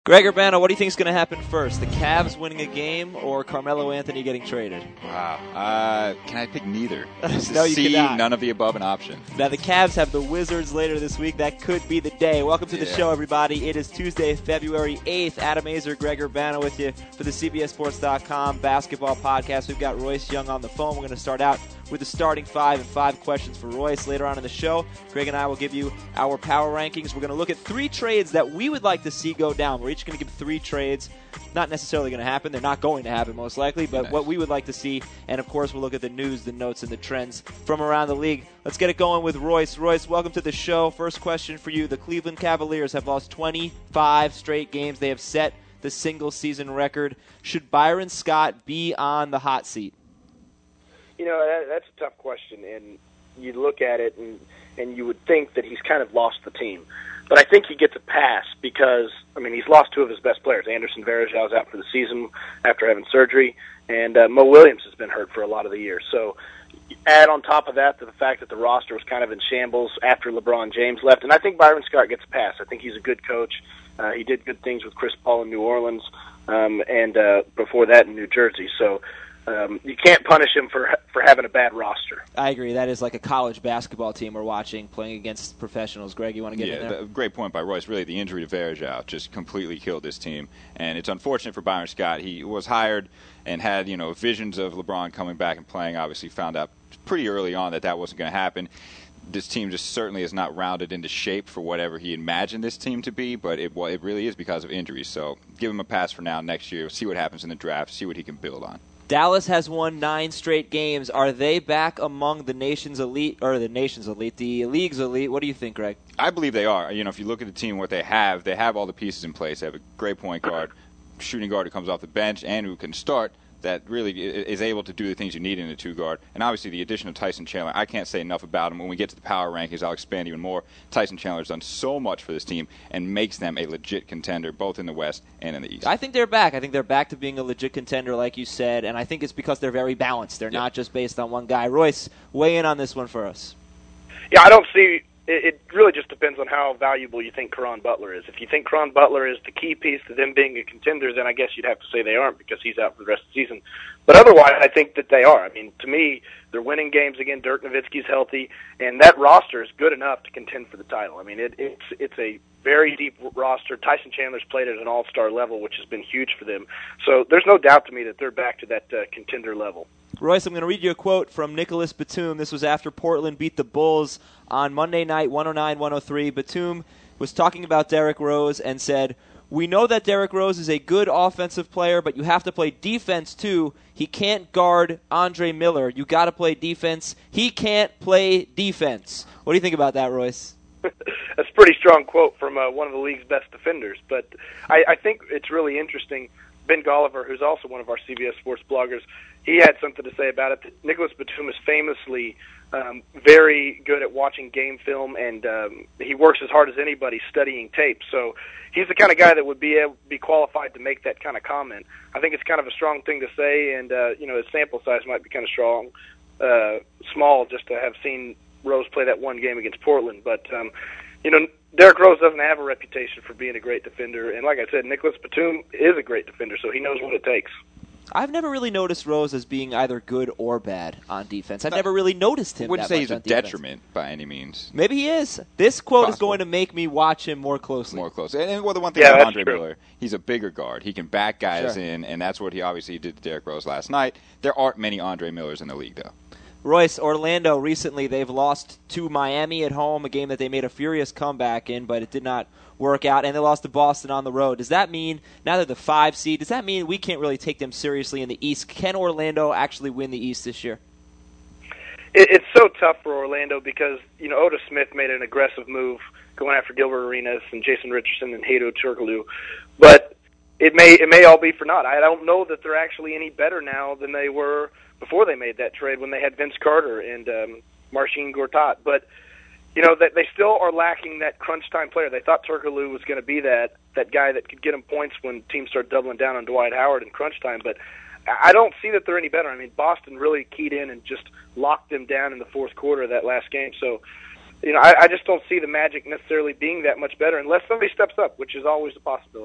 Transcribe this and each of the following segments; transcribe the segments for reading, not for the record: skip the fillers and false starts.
Greg Urbano, what do you think is going to happen first? The Cavs winning a game or Carmelo Anthony getting traded? Wow. Can I pick neither? No, you cannot. None of the above an option. Now, the Cavs have the Wizards later this week. That could be the day. Welcome to the show, everybody. It is Tuesday, February 8th. Adam Azer, Greg Urbano with you for the CBSSports.com basketball podcast. We've got Royce Young on the phone. We're going to start out with the starting five and 5 questions for Royce. Later on in the show, Greg and I will give you our power rankings. We're going to look at 3 trades that we would like to see go down. We're each going to give 3 trades. Not necessarily going to happen. They're not going to happen, most likely, but what we would like to see. And, of course, we'll look at the news, the notes, and the trends from around the league. Let's get it going with Royce. Royce, welcome to the show. First question for you. The Cleveland Cavaliers have lost 25 straight games. They have set the single-season record. Should Byron Scott be on the hot seat? You know, that's a tough question, and you look at it, and you would think that he's kind of lost the team. But I think he gets a pass because, I mean, he's lost 2 of his best players. Anderson Varejao is out for the season after having surgery, and Mo Williams has been hurt for a lot of the year. So add on top of that to the fact that the roster was kind of in shambles after LeBron James left, and I think Byron Scott gets a pass. I think he's a good coach. He did good things with Chris Paul in New Orleans and before that in New Jersey. So you can't punish him for having a bad roster. I agree. That is like a college basketball team we're watching playing against professionals. Greg, you want to get in there? Great point by Royce. Really, the injury to Varejao just completely killed this team, and it's unfortunate for Byron Scott. He was hired and had visions of LeBron coming back and playing. Obviously, found out pretty early on that wasn't going to happen. This team just certainly is not rounded into shape for whatever he imagined this team to be, but it really is because of injuries. So give him a pass for now. Next year, see what happens in the draft, see what he can build on. Dallas has won 9 straight games. Are they back among the nation's elite, or the league's elite? What do you think, Greg? I believe they are. If you look at the team, what they have all the pieces in place. They have a great point guard, shooting guard who comes off the bench and who can start, that really is able to do the things you need in a 2-guard. And obviously the addition of Tyson Chandler, I can't say enough about him. When we get to the power rankings, I'll expand even more. Tyson Chandler has done so much for this team and makes them a legit contender both in the West and in the East. I think they're back. I think they're back to being a legit contender, like you said, and I think it's because they're very balanced. They're not just based on one guy. Royce, weigh in on this one for us. Yeah, I don't see – it really just depends on how valuable you think Caron Butler is. If you think Caron Butler is the key piece to them being a contender, then I guess you'd have to say they aren't because he's out for the rest of the season. But otherwise, I think that they are. I mean, to me, they're winning games again. Dirk Nowitzki's healthy, and that roster is good enough to contend for the title. I mean, it's a very deep roster. Tyson Chandler's played at an all-star level, which has been huge for them. So there's no doubt to me that they're back to that contender level. Royce, I'm going to read you a quote from Nicholas Batum. This was after Portland beat the Bulls on Monday night, 109-103. Batum was talking about Derrick Rose and said, "We know that Derrick Rose is a good offensive player, but you have to play defense too. He can't guard Andre Miller. You got to play defense. He can't play defense." What do you think about that, Royce? That's a pretty strong quote from one of the league's best defenders. But I think it's really interesting. Ben Golliver, who's also one of our CBS Sports bloggers, he had something to say about it. Nicholas Batum is famously very good at watching game film, and he works as hard as anybody studying tape. So he's the kind of guy that would be qualified to make that kind of comment. I think it's kind of a strong thing to say, and his sample size might be kind of small just to have seen Rose play that one game against Portland. But Derrick Rose doesn't have a reputation for being a great defender, and like I said, Nicholas Batum is a great defender, so he knows what it takes. I've never really noticed Rose as being either good or bad on defense. I've never really noticed him. I wouldn't that say much he's a on defense. detriment by any means. Maybe he is. This quote is going to make me watch him more closely. And the one thing about Andre Miller, he's a bigger guard. He can back guys in, and that's what he obviously did to Derrick Rose last night. There aren't many Andre Millers in the league, though. Royce, Orlando recently, they've lost to Miami at home, a game that they made a furious comeback in, but it did not work out, and they lost to Boston on the road. Does that mean, now they're the 5 seed, does that mean we can't really take them seriously in the East? Can Orlando actually win the East this year? It's so tough for Orlando because, Otis Smith made an aggressive move going after Gilbert Arenas and Jason Richardson and Hedo Turkoglu, but it may all be for naught. I don't know that they're actually any better now than they were before they made that trade when they had Vince Carter and Marcin Gortat. But, that they still are lacking that crunch time player. They thought Turkoglu was going to be that guy that could get them points when teams start doubling down on Dwight Howard in crunch time. But I don't see that they're any better. I mean, Boston really keyed in and just locked them down in the fourth quarter of that last game. So, I just don't see the Magic necessarily being that much better unless somebody steps up, which is always a possibility.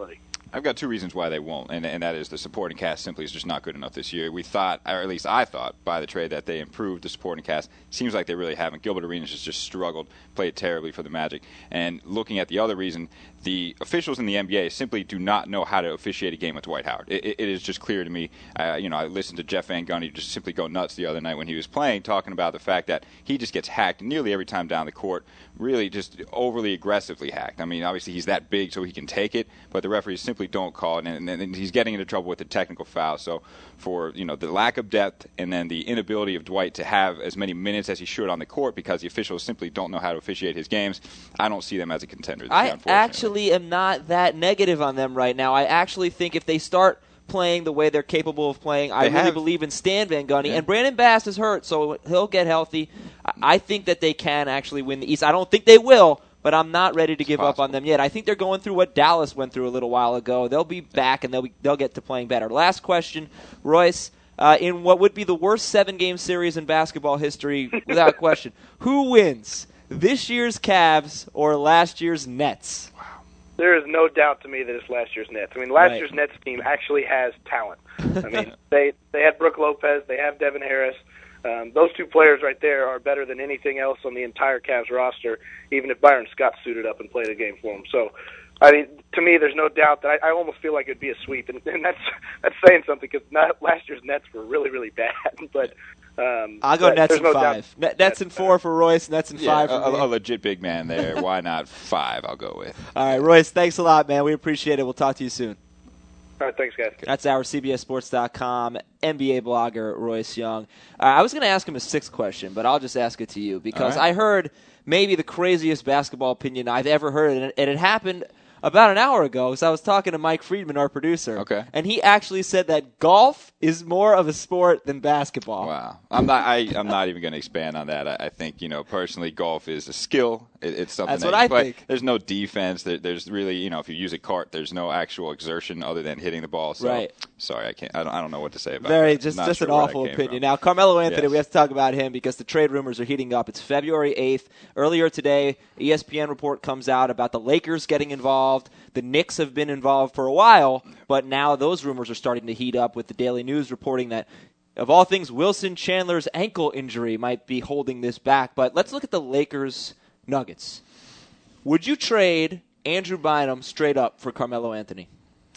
I've got two reasons why they won't, and that is the supporting cast simply is just not good enough this year. We thought, or at least I thought, by the trade that they improved the supporting cast. Seems like they really haven't. Gilbert Arenas has just struggled, played terribly for the Magic. And looking at the other reason, the officials in the NBA simply do not know how to officiate a game with Dwight Howard. It is just clear to me. I listened to Jeff Van Gundy just simply go nuts the other night when he was playing, talking about the fact that he just gets hacked nearly every time down the court, really just overly aggressively hacked. I mean, obviously he's that big so he can take it, but the referees simply don't call it, and he's getting into trouble with the technical foul. So for the lack of depth and then the inability of Dwight to have as many minutes as he should on the court because the officials simply don't know how to officiate his games, I don't see them as a contender this year, I actually am not that negative on them right now. I actually think if they start playing the way they're capable of playing, I really believe in Stan Van Gundy. And Brandon Bass is hurt, so he'll get healthy. I think that they can actually win the East. I don't think they will, but I'm not ready to give up on them yet. I think they're going through what Dallas went through a little while ago. They'll be back, and they'll get to playing better. Last question, Royce. In what would be the worst 7-game series in basketball history, without question, who wins, this year's Cavs or last year's Nets? There is no doubt to me that it's last year's Nets. I mean, last year's Nets team actually has talent. I mean, they had Brook Lopez, they have Devin Harris. Those two players right there are better than anything else on the entire Cavs roster, even if Byron Scott suited up and played a game for them. So, I mean, to me, there's no doubt that I almost feel like it'd be a sweep, and that's saying something because last year's Nets were really, really bad. But I'll go Nets in 5. Nets in 4 for Royce. Nets in 5 for me. A legit big man there. Why not 5? I'll go with. All right, Royce. Thanks a lot, man. We appreciate it. We'll talk to you soon. All right, thanks, guys. That's our CBSSports.com NBA blogger, Royce Young. I was going to ask him a 6th question, but I'll just ask it to you because I heard maybe the craziest basketball opinion I've ever heard, and it happened about an hour ago because I was talking to Mike Friedman, our producer, and he actually said that golf is more of a sport than basketball. Wow. I'm not even going to expand on that. I think, personally, golf is a skill. It's something that's what I think. There's no defense. There's really, if you use a cart, there's no actual exertion other than hitting the ball. So, sorry, I can't. I don't know what to say about that. Just an awful opinion. Now, Carmelo Anthony, we have to talk about him because the trade rumors are heating up. It's February 8th. Earlier today, ESPN report comes out about the Lakers getting involved. The Knicks have been involved for a while, but now those rumors are starting to heat up with the Daily News reporting that, of all things, Wilson Chandler's ankle injury might be holding this back. But let's look at the Lakers Nuggets. Would you trade Andrew Bynum straight up for Carmelo Anthony?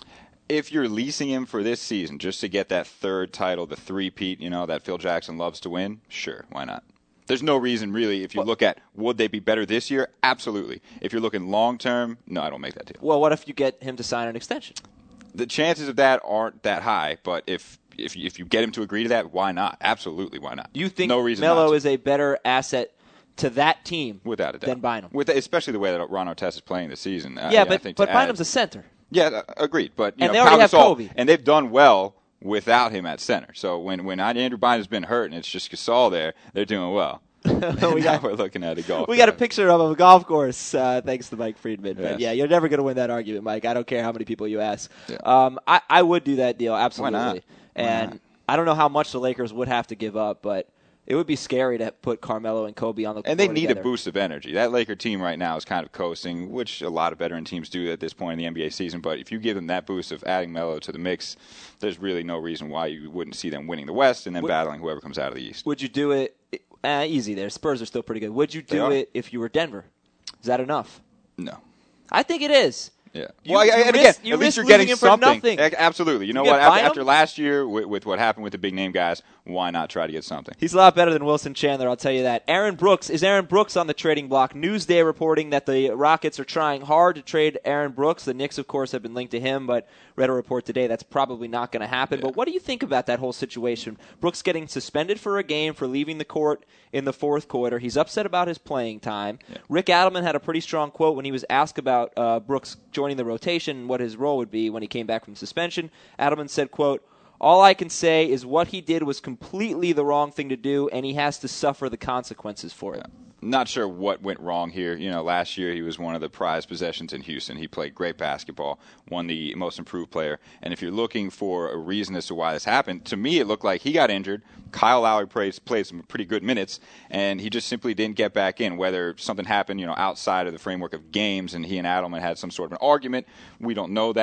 If you're leasing him for this season just to get that third title, the three-peat, that Phil Jackson loves to win, sure, why not? There's no reason, really, if you look at would they be better this year? Absolutely. If you're looking long-term, no, I don't make that deal. Well, what if you get him to sign an extension? The chances of that aren't that high, but if you get him to agree to that, why not? Absolutely, why not? You think Melo is a better asset to that team without a doubt than Bynum? Especially the way that Ron Artest is playing this season. But Bynum's a center. Yeah, agreed. But and they already have Kobe. And they've done well without him at center. So when Andrew Bynum's been hurt and it's just Gasol there, they're doing well. We're looking at a golf. We got a picture of a golf course, thanks to Mike Friedman. Yes. But you're never going to win that argument, Mike. I don't care how many people you ask. Yeah. I would do that deal, absolutely. Why not? And I don't know how much the Lakers would have to give up, but it would be scary to put Carmelo and Kobe on the court. And they need together. a boost of energy. That Laker team right now is kind of coasting, which a lot of veteran teams do at this point in the NBA season. But if you give them that boost of adding Melo to the mix, there's really no reason why you wouldn't see them winning the West and then battling whoever comes out of the East. Would you do it? Easy there. Spurs are still pretty good. Would you do it if you were Denver? Is that enough? No. I think it is. Yeah. At least you're getting something. Absolutely. You know what? After last year, with what happened with the big name guys, why not try to get something? He's a lot better than Wilson Chandler, I'll tell you that. Aaron Brooks on the trading block. Newsday reporting that the Rockets are trying hard to trade Aaron Brooks. The Knicks, of course, have been linked to him, but read a report today that's probably not going to happen. Yeah. But what do you think about that whole situation? Brooks getting suspended for a game for leaving the court in the fourth quarter. He's upset about his playing time. Yeah. Rick Adelman had a pretty strong quote when he was asked about Brooks joining the rotation and what his role would be when he came back from suspension. Adelman said, quote, "All I can say is what he did was completely the wrong thing to do, and he has to suffer the consequences for it." Not sure what went wrong here. Last year he was one of the prized possessions in Houston. He played great basketball, won the most improved player. And if you're looking for a reason as to why this happened, to me it looked like he got injured. Kyle Lowry played some pretty good minutes, and he just simply didn't get back in. Whether something happened, outside of the framework of games, and he and Adelman had some sort of an argument, we don't know that.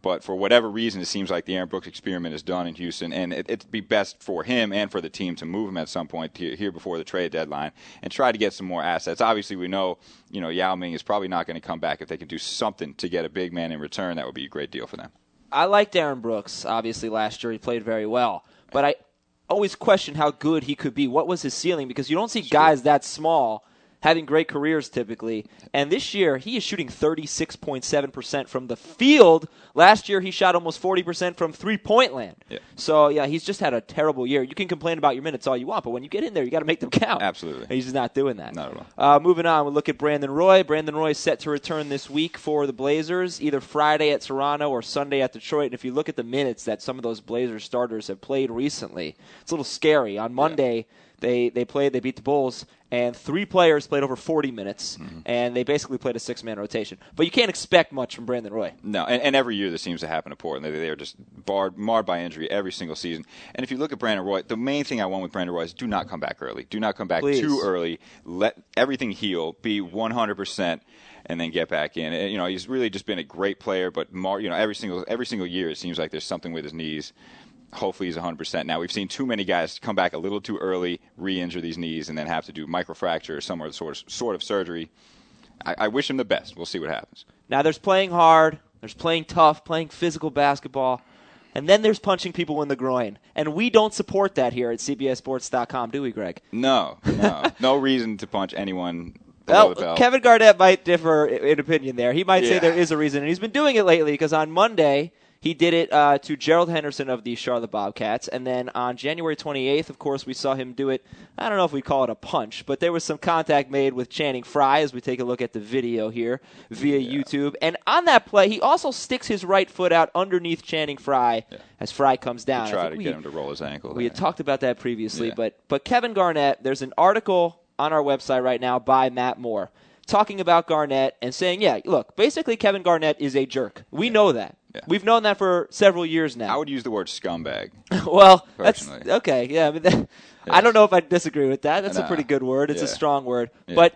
But for whatever reason, it seems like the Aaron Brooks experiment is done in Houston, and it'd be best for him and for the team to move him at some point here before the trade deadline and try to get some more assets. Obviously, we know, Yao Ming is probably not going to come back. If they can do something to get a big man in return, that would be a great deal for them. I liked Aaron Brooks, obviously, last year. He played very well. But I always question how good he could be. What was his ceiling? Because you don't see guys that small having great careers typically. And this year, he is shooting 36.7% from the field. Last year, he shot almost 40% from three-point land. Yeah. So, yeah, he's just had a terrible year. You can complain about your minutes all you want, but when you get in there, you got to make them count. Absolutely. And he's just not doing that. Not at all. Moving on, we'll look at Brandon Roy. Brandon Roy is set to return this week for the Blazers, either Friday at Toronto or Sunday at Detroit. And if you look at the minutes that some of those Blazers starters have played recently, it's a little scary. On Monday, they beat the Bulls, and 3 players played over 40 minutes, and they basically played a 6-man rotation. But you can't expect much from Brandon Roy. No, and every year this seems to happen to Portland. They are just marred by injury every single season. And if you look at Brandon Roy, the main thing I want with Brandon Roy is do not come back early. Do not come back too early. Let everything heal. Be 100%. And then get back in. And, he's really just been a great player, but every single year it seems like there's something with his knees. Hopefully he's 100% now. We've seen too many guys come back a little too early, re-injure these knees, and then have to do microfracture or some other sort of surgery. I wish him the best. We'll see what happens. Now there's playing hard, there's playing tough, playing physical basketball, and then there's punching people in the groin. And we don't support that here at CBSSports.com, do we, Greg? No. No reason to punch anyone below the belt. Kevin Garnett might differ in opinion there. He might say there is a reason, and he's been doing it lately because on Monday he did it to Gerald Henderson of the Charlotte Bobcats, and then on January 28th, of course, we saw him do it. I don't know if we call it a punch, but there was some contact made with Channing Frye as we take a look at the video here via YouTube. And on that play, he also sticks his right foot out underneath Channing Frye as Frye comes down. Try to get him to roll his ankle. We had talked about that previously, but Kevin Garnett, there's an article on our website right now by Matt Moore talking about Garnett and saying, look, basically Kevin Garnett is a jerk. We know that. Yeah. We've known that for several years now. I would use the word scumbag. Well, that's okay. Yeah, I mean, I don't know if I disagree with that. That's a pretty good word. It's a strong word. Yeah. But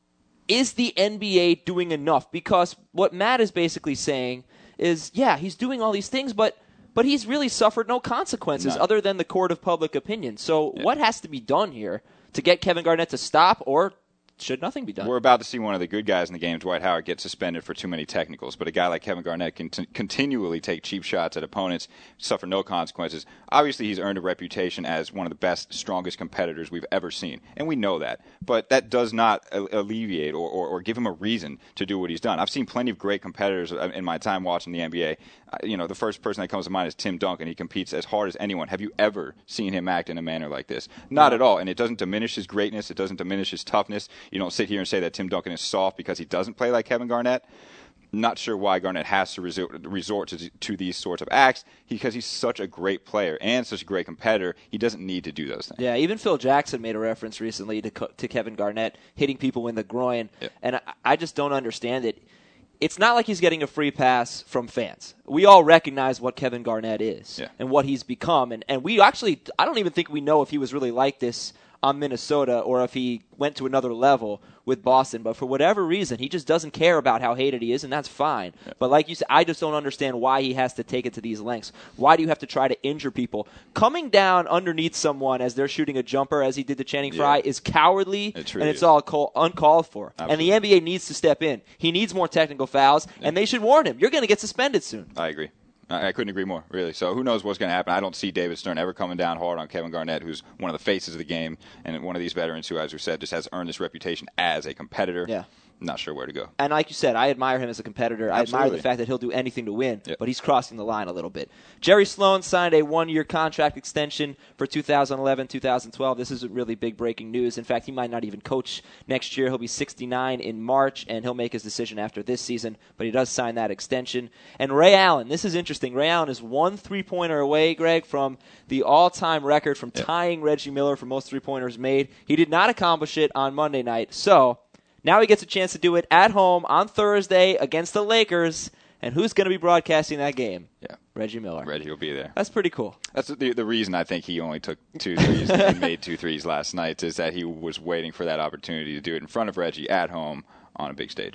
is the NBA doing enough? Because what Matt is basically saying is, he's doing all these things, but he's really suffered no consequences other than the court of public opinion. So what has to be done here to get Kevin Garnett to stop, or should nothing be done? We're about to see one of the good guys in the game, Dwight Howard, get suspended for too many technicals. But a guy like Kevin Garnett can continually take cheap shots at opponents, suffer no consequences. Obviously, he's earned a reputation as one of the best, strongest competitors we've ever seen. And we know that. But that does not alleviate or give him a reason to do what he's done. I've seen plenty of great competitors in my time watching the NBA. The first person that comes to mind is Tim Duncan. He competes as hard as anyone. Have you ever seen him act in a manner like this? Not at all. And it doesn't diminish his greatness. It doesn't diminish his toughness. You don't sit here and say that Tim Duncan is soft because he doesn't play like Kevin Garnett. Not sure why Garnett has to resort to these sorts of acts because he's such a great player and such a great competitor. He doesn't need to do those things. Yeah, even Phil Jackson made a reference recently to Kevin Garnett hitting people in the groin, and I just don't understand it. It's not like he's getting a free pass from fans. We all recognize what Kevin Garnett is and what he's become, and we actually, I don't even think we know if he was really like this on Minnesota or if he went to another level with Boston. But for whatever reason, he just doesn't care about how hated he is, and that's fine. Yeah. But like you said, I just don't understand why he has to take it to these lengths. Why do you have to try to injure people? Coming down underneath someone as they're shooting a jumper, as he did to Channing Frye, is cowardly, and it's all uncalled for. Absolutely. And the NBA needs to step in. He needs more technical fouls, and they should warn him. You're going to get suspended soon. I agree. I couldn't agree more, really. So who knows what's going to happen. I don't see David Stern ever coming down hard on Kevin Garnett, who's one of the faces of the game and one of these veterans who, as we said, just has earned this reputation as a competitor. Yeah. Not sure where to go. And like you said, I admire him as a competitor. Absolutely. I admire the fact that he'll do anything to win, but he's crossing the line a little bit. Jerry Sloan signed a 1-year contract extension for 2011-2012. This isn't really big breaking news. In fact, he might not even coach next year. He'll be 69 in March, and he'll make his decision after this season, but he does sign that extension. And Ray Allen, this is interesting. Ray Allen is one three-pointer away, Greg, from the all-time record from tying Reggie Miller for most three-pointers made. He did not accomplish it on Monday night, so now he gets a chance to do it at home on Thursday against the Lakers. And who's going to be broadcasting that game? Yeah, Reggie Miller. Reggie will be there. That's pretty cool. That's the reason I think he only took 2 threes and made 2 threes last night, is that he was waiting for that opportunity to do it in front of Reggie at home on a big stage.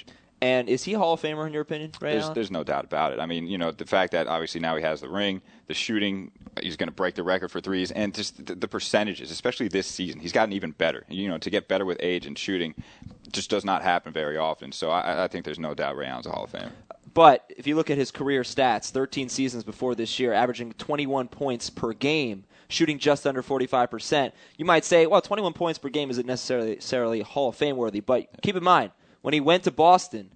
And is he a Hall of Famer in your opinion, Ray Allen? There's no doubt about it. I mean, the fact that obviously now he has the ring, the shooting, he's going to break the record for threes, and just the percentages, especially this season. He's gotten even better. To get better with age and shooting just does not happen very often. So I think there's no doubt Ray Allen's a Hall of Famer. But if you look at his career stats, 13 seasons before this year, averaging 21 points per game, shooting just under 45%, you might say, well, 21 points per game isn't necessarily Hall of Fame worthy. But keep in mind, when he went to Boston,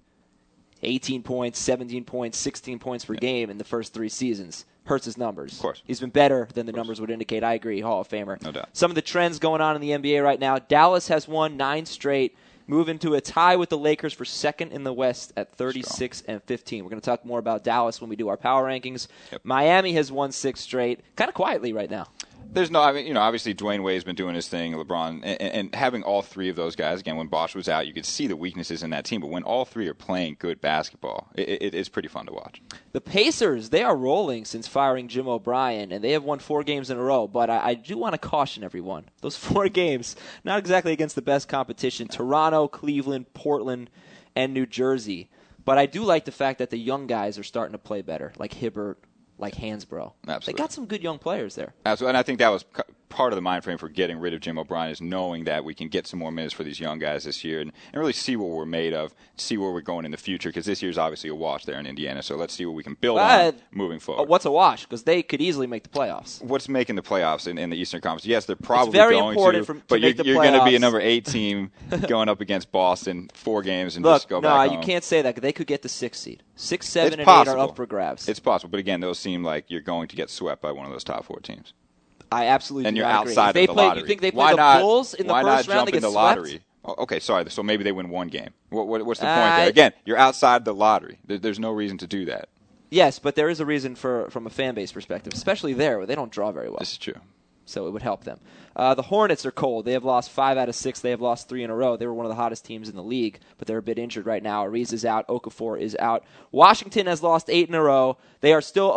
18 points, 17 points, 16 points per game in the first 3 seasons. Hurts his numbers. Of course. He's been better than the numbers would indicate. I agree, Hall of Famer. No doubt. Some of the trends going on in the NBA right now. Dallas has won 9 straight, moving to a tie with the Lakers for second in the West at 36 and 15. We're going to talk more about Dallas when we do our power rankings. Yep. Miami has won 6 straight, kind of quietly right now. There's no, obviously Dwayne Wade's been doing his thing, LeBron, and having all 3 of those guys, again, when Bosh was out, you could see the weaknesses in that team, but when all 3 are playing good basketball, it's pretty fun to watch. The Pacers, they are rolling since firing Jim O'Brien, and they have won 4 games in a row, but I do want to caution everyone. Those 4 games, not exactly against the best competition, Toronto, Cleveland, Portland, and New Jersey, but I do like the fact that the young guys are starting to play better, like Hibbert, like Hansbrough. Absolutely. They got some good young players there. Absolutely, and I think that was part of the mind frame for getting rid of Jim O'Brien is knowing that we can get some more minutes for these young guys this year and really see what we're made of, see where we're going in the future, because this year's obviously a wash there in Indiana, so let's see what we can build on moving forward. What's a wash? Because they could easily make the playoffs. What's making the playoffs in the Eastern Conference? Yes, they're probably very going important to, to but make the you're going to be a playoffs. number 8 team going up against Boston 4 games and Look, just go back home. you can't say that, because they could get the 6th seed. 6, 7, and 8 possible. are up for grabs. It's possible, but again, those seem like you're going to get swept by one of those top 4 teams. I absolutely And do you're not outside agree. of the lottery. You think they Why play the not, Bulls in the why first not round jump to get in the swept? lottery? Oh, okay, sorry. So maybe they win 1 game. What's the point there? Again, you're outside the lottery. There's no reason to do that. Yes, but there is a reason from a fan base perspective, especially there where they don't draw very well. This is true. So it would help them. The Hornets are cold. They have lost 5 out of 6. They have lost 3 in a row. They were one of the hottest teams in the league, but they're a bit injured right now. Ariz is out. Okafor is out. Washington has lost 8 in a row. They are still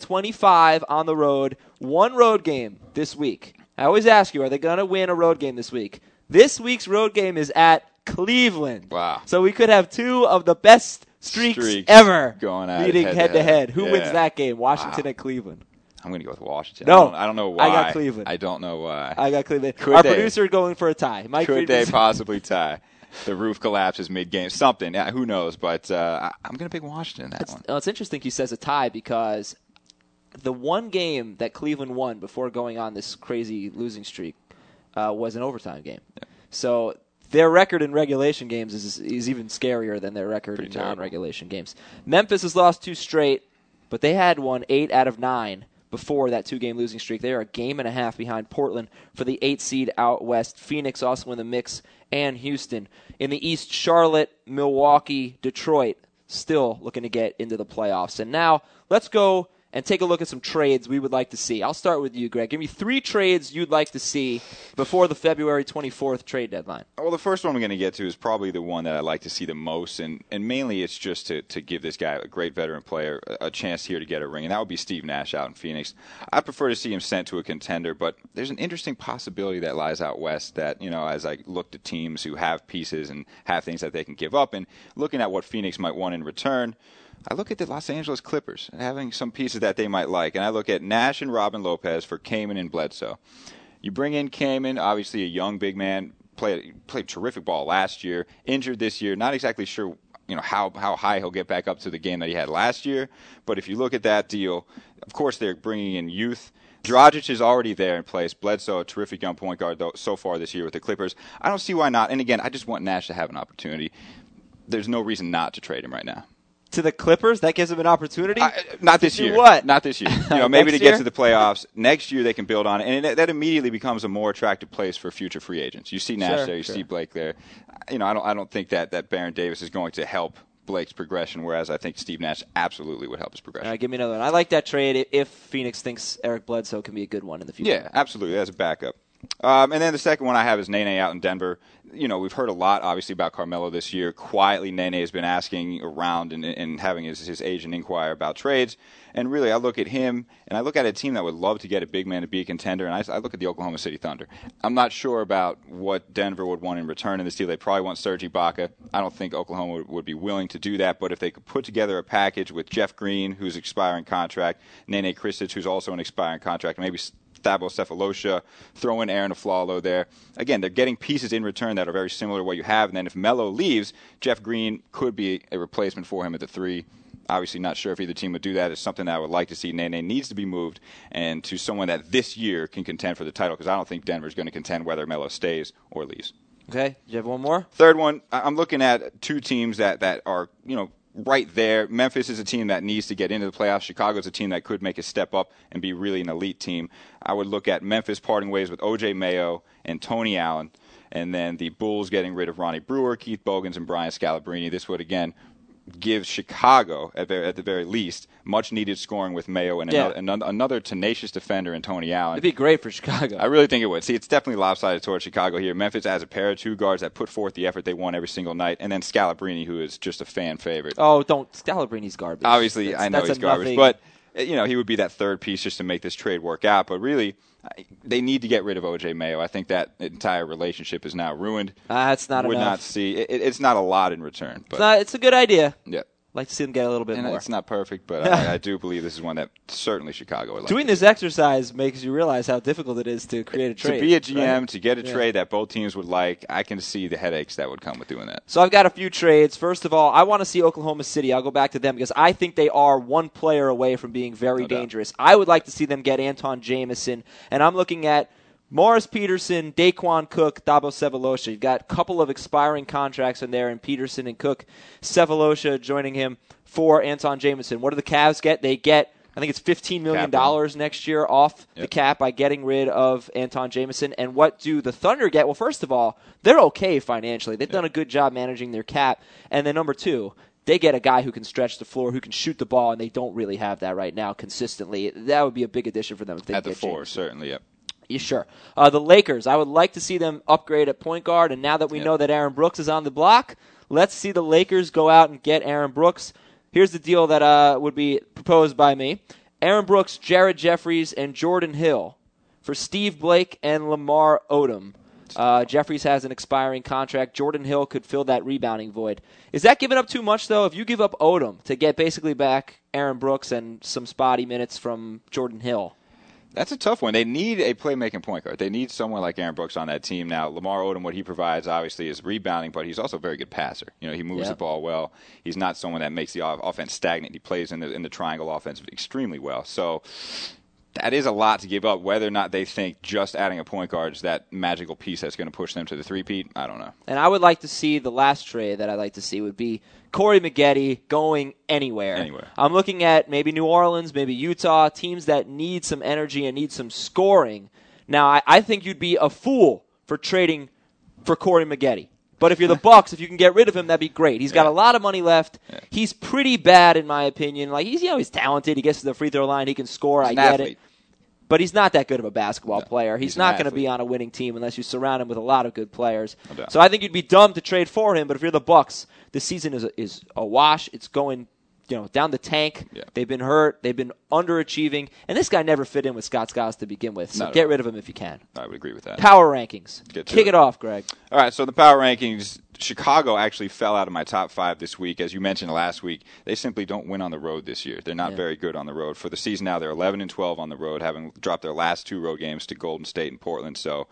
0-25 on the road. 1 road game this week. I always ask you, are they going to win a road game this week? This week's road game is at Cleveland. Wow. So we could have 2 of the best streaks ever going at meeting head-to-head. Who Yeah. wins that game? Washington and Cleveland. I'm going to go with Washington. No. I don't know why. I got Cleveland. I don't know why. I got Cleveland. Could Our they? producer going for a tie. Mike Could they Friedman. possibly tie? The roof collapses mid-game. Something. Who knows? But I'm going to pick Washington in that one. It's interesting he says a tie because the one game that Cleveland won before going on this crazy losing streak was an overtime game. Yeah. So their record in regulation games is even scarier than their record Pretty in terrible. non-regulation games. Memphis has lost 2 straight, but they had won 8 out of 9 before that 2-game losing streak. They are a game and a half behind Portland for the 8th seed out west. Phoenix also in the mix, and Houston. In the East, Charlotte, Milwaukee, Detroit still looking to get into the playoffs. And now let's go and take a look at some trades we would like to see. I'll start with you, Greg. Give me 3 trades you'd like to see before the February 24th trade deadline. Well, the first one we're going to get to is probably the one that I'd like to see the most, and mainly it's just to give this guy, a great veteran player, a chance here to get a ring, and that would be Steve Nash out in Phoenix. I'd prefer to see him sent to a contender, but there's an interesting possibility that lies out west that, as I look to teams who have pieces and have things that they can give up, and looking at what Phoenix might want in return, I look at the Los Angeles Clippers having some pieces that they might like, and I look at Nash and Robin Lopez for Kaman and Bledsoe. You bring in Kaman, obviously a young big man, played terrific ball last year, injured this year, not exactly sure how high he'll get back up to the game that he had last year, but if you look at that deal, of course they're bringing in youth. Dragic is already there in place. Bledsoe, a terrific young point guard so far this year with the Clippers. I don't see why not, and again, I just want Nash to have an opportunity. There's no reason not to trade him right now. To the Clippers? That gives them an opportunity? Not this year. What? Not this year. Maybe Next to get year? to the playoffs. Next year they can build on it, and that immediately becomes a more attractive place for future free agents. You see Nash there, you see Blake there. I don't think that Baron Davis is going to help Blake's progression, whereas I think Steve Nash absolutely would help his progression. All right, give me another one. I like that trade if Phoenix thinks Eric Bledsoe can be a good one in the future. Yeah, absolutely. As a backup. And then the second one I have is Nene out in Denver. We've heard a lot, obviously, about Carmelo this year. Quietly, Nene has been asking around and having his agent inquire about trades. And really, I look at him, and I look at a team that would love to get a big man to be a contender, and I look at the Oklahoma City Thunder. I'm not sure about what Denver would want in return in this deal. They probably want Serge Ibaka. I don't think Oklahoma would be willing to do that, but if they could put together a package with Jeff Green, who's expiring contract, Nene Kristic, who's also an expiring contract, maybe Thabo Cephalosha, throw in Aaron Aflalo there. Again, they're getting pieces in return that are very similar to what you have, and then if Melo leaves, Jeff Green could be a replacement for him at the 3. Obviously not sure if either team would do that. It's something that I would like to see. Nene needs to be moved and to someone that this year can contend for the title, because I don't think Denver's going to contend whether Melo stays or leaves. Okay. Do you have one more? Third one, I'm looking at two teams that are, right there. Memphis is a team that needs to get into the playoffs. Chicago's a team that could make a step up and be really an elite team. I would look at Memphis parting ways with O.J. Mayo and Tony Allen, and then the Bulls getting rid of Ronnie Brewer, Keith Bogans, and Brian Scalabrine. This would, again, give Chicago, at the very least, much-needed scoring with Mayo and another tenacious defender in Tony Allen. It'd be great for Chicago. I really think it would. See, it's definitely lopsided towards Chicago here. Memphis has a pair of two guards that put forth the effort they want every single night, and then Scalabrine, who is just a fan favorite. Oh, don't. Scalabrine's garbage. Obviously, I know he's garbage, but he would be that third piece just to make this trade work out. But really, they need to get rid of O.J. Mayo. I think that entire relationship is now ruined. It's not Would enough. not see. It's not a lot in return. But It's a good idea. Yeah. Like to see them get a little bit more. It's not perfect, but I do believe this is one that certainly Chicago would like. Doing this exercise makes you realize how difficult it is to create a trade. To be a GM, right? to get a trade that both teams would like, I can see the headaches that would come with doing that. So I've got a few trades. First of all, I want to see Oklahoma City. I'll go back to them because I think they are one player away from being very dangerous. I would like to see them get Anton Jamison, and I'm looking at Morris Peterson, Daquan Cook, Thabo Cephalosha. You've got a couple of expiring contracts in there, and Peterson and Cook. Cephalosha joining him for Anton Jamison. What do the Cavs get? They get, I think it's $15 million next year off the cap by getting rid of Anton Jamison. And what do the Thunder get? Well, first of all, they're okay financially. They've done a good job managing their cap. And then number two, they get a guy who can stretch the floor, who can shoot the ball, and they don't really have that right now consistently. That would be a big addition for them if they at get the 4, Jamison. certainly, yep. Yeah, sure. The Lakers, I would like to see them upgrade at point guard, and now that we know that Aaron Brooks is on the block, let's see the Lakers go out and get Aaron Brooks. Here's the deal that would be proposed by me. Aaron Brooks, Jared Jeffries, and Jordan Hill for Steve Blake and Lamar Odom. Jeffries has an expiring contract. Jordan Hill could fill that rebounding void. Is that giving up too much, though? If you give up Odom to get basically back Aaron Brooks and some spotty minutes from Jordan Hill. That's a tough one. They need a playmaking point guard. They need someone like Aaron Brooks on that team. Now, Lamar Odom, what he provides, obviously, is rebounding, but he's also a very good passer. He moves the ball well. He's not someone that makes the offense stagnant. He plays in the triangle offense extremely well. So that is a lot to give up. Whether or not they think just adding a point guard is that magical piece that's going to push them to the three-peat, I don't know. And I would like to see the last trade that I'd like to see would be Corey Maggette going anywhere. I'm looking at maybe New Orleans, maybe Utah, teams that need some energy and need some scoring. Now, I think you'd be a fool for trading for Corey Maggette. But if you're the Bucks, if you can get rid of him, that'd be great. He's got a lot of money left. Yeah. He's pretty bad, in my opinion. Like he's talented. He gets to the free throw line. He can score. I get it. But he's not that good of a basketball player. He's not going to be on a winning team unless you surround him with a lot of good players. No. So I think you'd be dumb to trade for him. But if you're the Bucks, this season is a wash. It's going down the tank. Yeah. They've been hurt. They've been underachieving. And this guy never fit in with Scott Skiles to begin with. So get rid of him if you can. I would agree with that. Power rankings. Kick it off, Greg. All right, so the power rankings, Chicago actually fell out of my top 5 this week. As you mentioned last week, they simply don't win on the road this year. They're not very good on the road. For the season now, they're 11-12 on the road, having dropped their last 2 road games to Golden State and Portland. So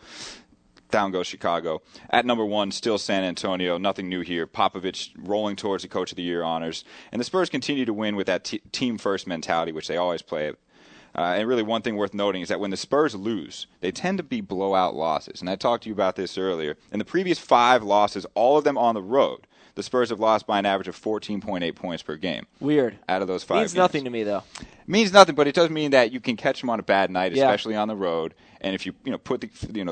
down goes Chicago. At number 1, still San Antonio. Nothing new here. Popovich rolling towards the Coach of the Year honors. And the Spurs continue to win with that team-first mentality, which they always play. And really one thing worth noting is that when the Spurs lose, they tend to be blowout losses. And I talked to you about this earlier. In the previous 5 losses, all of them on the road, the Spurs have lost by an average of 14.8 points per game. Weird. Out of those 5 Means games. Nothing to me, though. Means nothing, but it does mean that you can catch them on a bad night, especially on the road. And if you put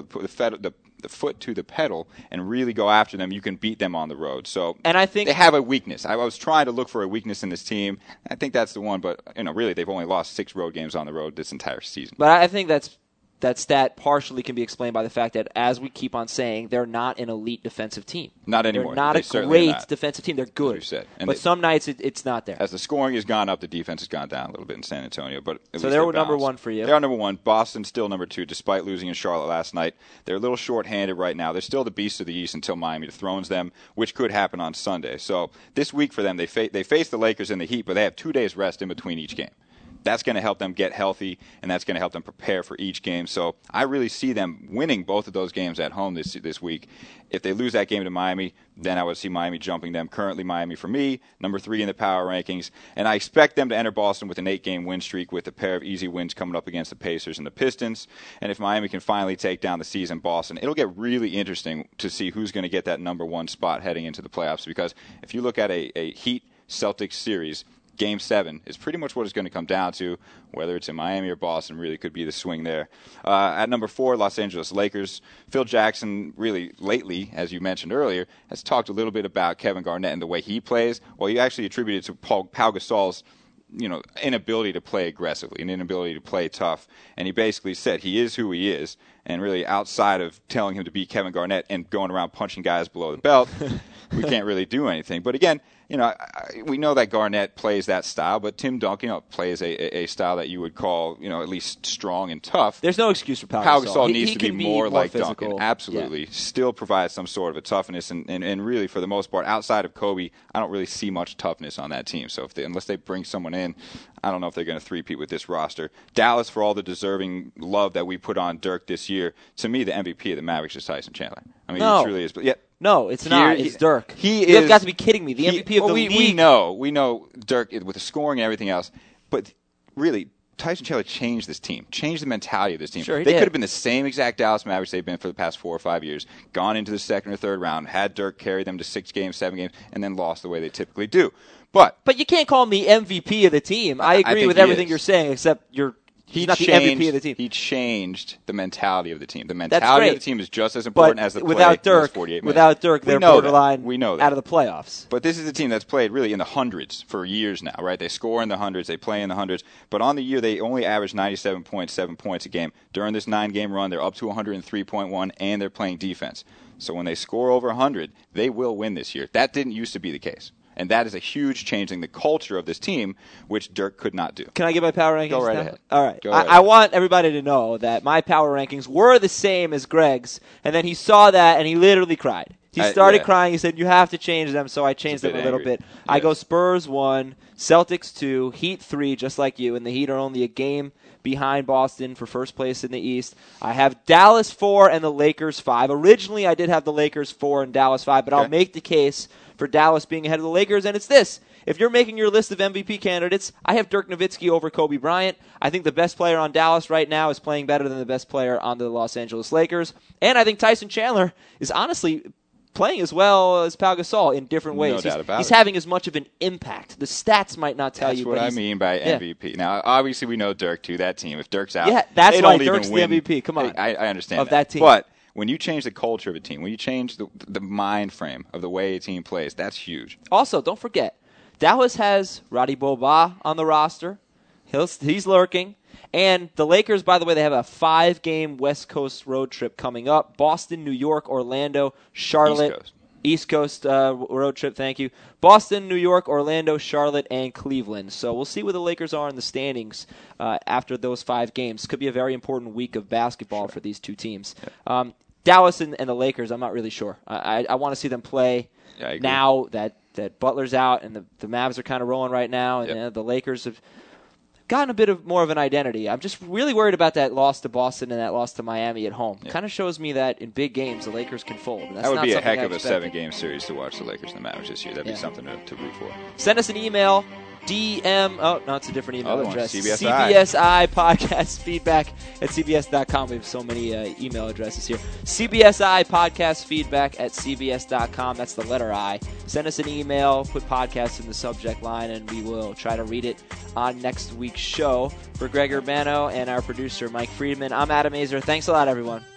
the foot to the pedal and really go after them, you can beat them on the road. So and I think they have a weakness. I was trying to look for a weakness in this team. I think that's the one, but really they've only lost 6 road games on the road this entire season. But I think that's that stat partially can be explained by the fact that, as we keep on saying, they're not an elite defensive team. Not anymore. They're not a great defensive team. They're good. As you said. But some nights it's not there. As the scoring has gone up, the defense has gone down a little bit in San Antonio. But so they're number one for you. They are number one. Boston's still number two, despite losing in Charlotte last night. They're a little short-handed right now. They're still the beast of the East until Miami dethrones them, which could happen on Sunday. So this week for them, they face the Lakers and the Heat, but they have 2 days rest in between each game. That's going to help them get healthy, and that's going to help them prepare for each game. So I really see them winning both of those games at home this week. If they lose that game to Miami, then I would see Miami jumping them. Currently, Miami, for me, number 3 in the power rankings. And I expect them to enter Boston with an 8-game win streak with a pair of easy wins coming up against the Pacers and the Pistons. And if Miami can finally take down the season Boston, it'll get really interesting to see who's going to get that number 1 spot heading into the playoffs. Because if you look at a Heat-Celtics series, Game 7 is pretty much what it's going to come down to. Whether it's in Miami or Boston really could be the swing there. At number 4, Los Angeles Lakers. Phil Jackson really lately, as you mentioned earlier, has talked a little bit about Kevin Garnett and the way he plays. Well, he actually attributed it to Pau Gasol's inability to play aggressively, an inability to play tough. And he basically said he is who he is. And really outside of telling him to be Kevin Garnett and going around punching guys below the belt, we can't really do anything. But again, we know that Garnett plays that style, but Tim Duncan plays a style that you would call, at least strong and tough. There's no excuse for Pau Gasol. Pau Gasol needs to be more like physical. Duncan. Absolutely. Yeah. Still provides some sort of a toughness, and really, for the most part, outside of Kobe, I don't really see much toughness on that team. So unless they bring someone in, I don't know if they're going to three-peat with this roster. Dallas, for all the deserving love that we put on Dirk this year, to me, the MVP of the Mavericks is Tyson Chandler. I mean, he truly is. But yet, no, it's not. It's Dirk. You've got to be kidding me. The MVP of the league. We know Dirk with the scoring and everything else. But really, Tyson Chandler changed this team, changed the mentality of this team. Sure, they could have been the same exact Dallas Mavericks they've been for the past 4 or 5 years, gone into the second or third round, had Dirk carry them to 6 games, 7 games, and then lost the way they typically do. But you can't call him the MVP of the team. I agree with everything you're saying, except he's not the MVP of the team. He changed the mentality of the team. The mentality of the team is just as important as the play without in those 48 minutes. Without Dirk, they're borderline out of the playoffs. But this is a team that's played really in the hundreds for years now, right? They score in the hundreds, they play in the hundreds. But on the year, they only average 97.7 points a game. During this 9-game run, they're up to 103.1, and they're playing defense. So when they score over 100, they will win this year. That didn't used to be the case. And that is a huge change in the culture of this team, which Dirk could not do. Can I get my power rankings? Go right ahead. All right. I want everybody to know that my power rankings were the same as Greg's, and then he saw that, and he literally cried. He started crying. He said, you have to change them, so I changed them a little bit. Yes. I go Spurs 1, Celtics 2, Heat 3, just like you, and the Heat are only a game behind Boston for first place in the East. I have Dallas 4 and the Lakers 5. Originally, I did have the Lakers 4 and Dallas 5, but I'll make the case for Dallas being ahead of the Lakers, and it's this. If you're making your list of MVP candidates, I have Dirk Nowitzki over Kobe Bryant. I think the best player on Dallas right now is playing better than the best player on the Los Angeles Lakers. And I think Tyson Chandler is honestly playing as well as Pau Gasol in different ways. No doubt about it. He's having as much of an impact. The stats might not tell you. That's what I mean by MVP. Now, obviously, we know Dirk, too. That team, if Dirk's out, that's they why don't Dirk's even win. the MVP. Come on. I understand of that team. But when you change the culture of a team, when you change the mind frame of the way a team plays, that's huge. Also, don't forget, Dallas has Roddy Boba on the roster. He's lurking. And the Lakers, by the way, they have a 5-game West Coast road trip coming up. Boston, New York, Orlando, Charlotte. East Coast road trip, thank you. Boston, New York, Orlando, Charlotte, and Cleveland. So we'll see where the Lakers are in the standings after those 5 games. Could be a very important week of basketball for these two teams. Yeah. Dallas and the Lakers, I'm not really sure. I want to see them play now that Butler's out and the Mavs are kind of rolling right now, and the Lakers have gotten a bit more of an identity. I'm just really worried about that loss to Boston and that loss to Miami at home. Kind of shows me that in big games, the Lakers can fold. And that's that would not be a heck of a expected. 7-game series to watch the Lakers and the Mavericks this year. That'd be something to root for. Send us an email. DM. Oh, no, it's a different email address. CBSI podcast feedback at cbs.com. We have so many email addresses here. CBSI podcast feedback at cbs.com. That's the letter I. Send us an email, put podcast in the subject line, and we will try to read it on next week's show. For Greg Urbano and our producer, Mike Friedman, I'm Adam Azer. Thanks a lot, everyone.